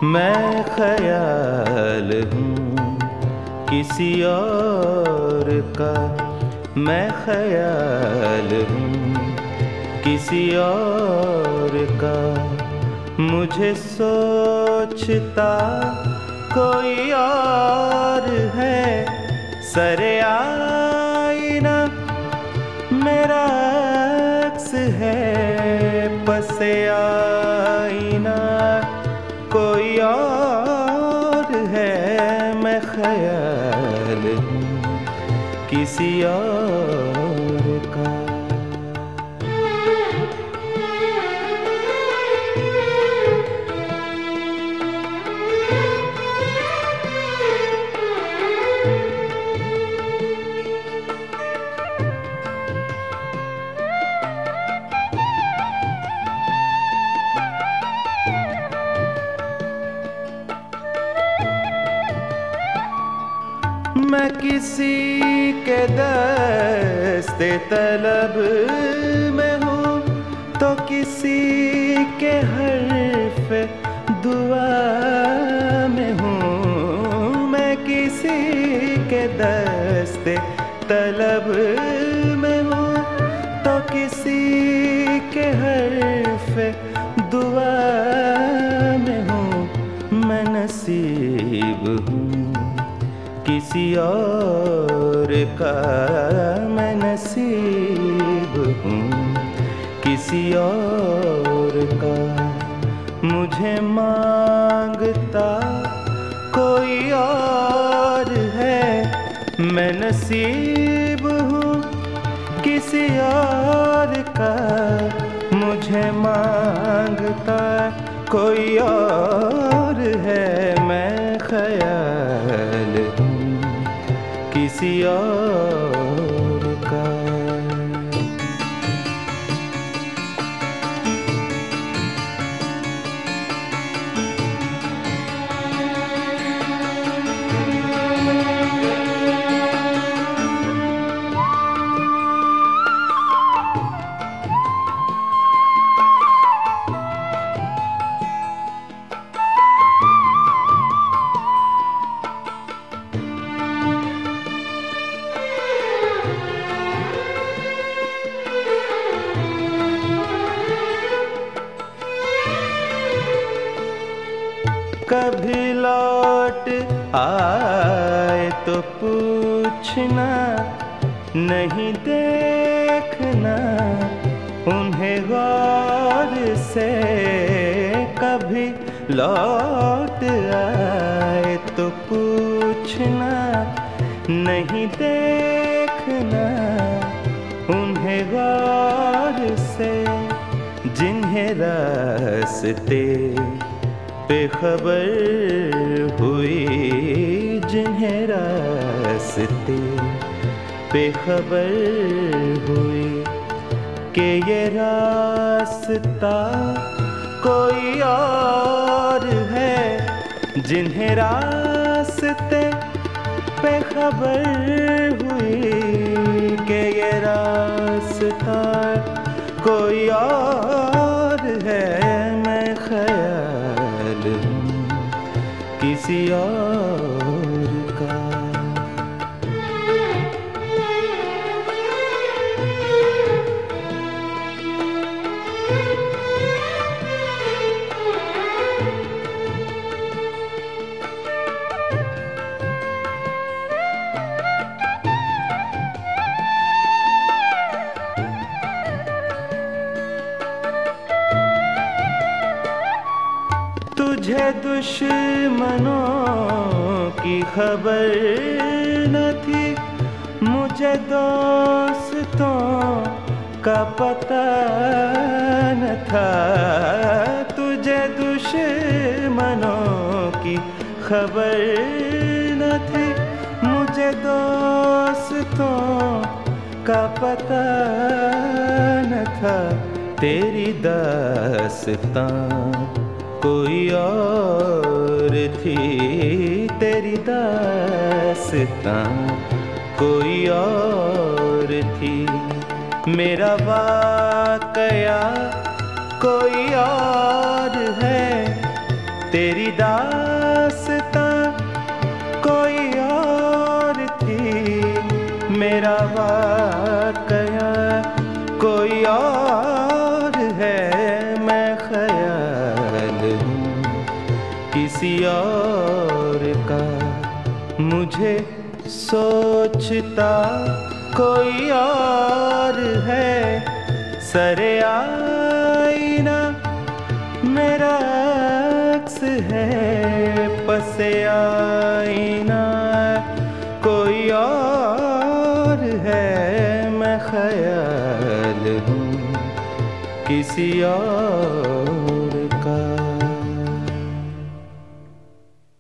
मैं ख्याल हूँ किसी और का, मैं ख्याल हूँ किसी और का। मुझे सोचता कोई और है, सरे आईना मेरा अक्स है, पसे आईना कोई और है। मैं ख्याल हूँ किसी और का। मैं किसी के दस्ते तलब में हूँ तो किसी के हर्फ दुआ में हूँ। मैं किसी के दस्ते तलब में हूँ तो किसी के हर्फ दुआ में हूँ। मैं नसीब हूँ किसी और का, मैं नसीब हूँ किसी और का। मुझे मांगता कोई और है, मैं नसीब हूँ किसी और का। मुझे मांगता कोई और है, मैं ख्याल हूँ किसी और का। कभी लौट आए तो पूछना, नहीं देखना उन्हें गौर से। कभी लौट आए तो पूछना, नहीं देखना उन्हें गौर से। जिन्हें रास्ते बेखबर हुई, जिन्हें रास्ते बेखबर हुई कि ये रास्ता कोई और है। जिन्हें रास्ते बेखबर हुई कि ये रास्ता कोई और है। मैं ख्याल हूँ किसी और का। तुझे दुश्मनों की खबर न थी, मुझे दोस्तों का पता न था। तुझे दुश्मनों की खबर न थी, मुझे दोस्तों का पता न था। तेरी दास्तां कोई और थी, तेरी दास्तां कोई और थी। मेरा वाकया कोई और है, तेरी दास्तां मेरा वाकया कोई और है, मैं ख्याल हूँ किसी और का। मुझे सोचता कोई और है, सरे आईना मेरा अक्स है, पसे आईना कोई और है, मैं ख्याल हूँ किसी और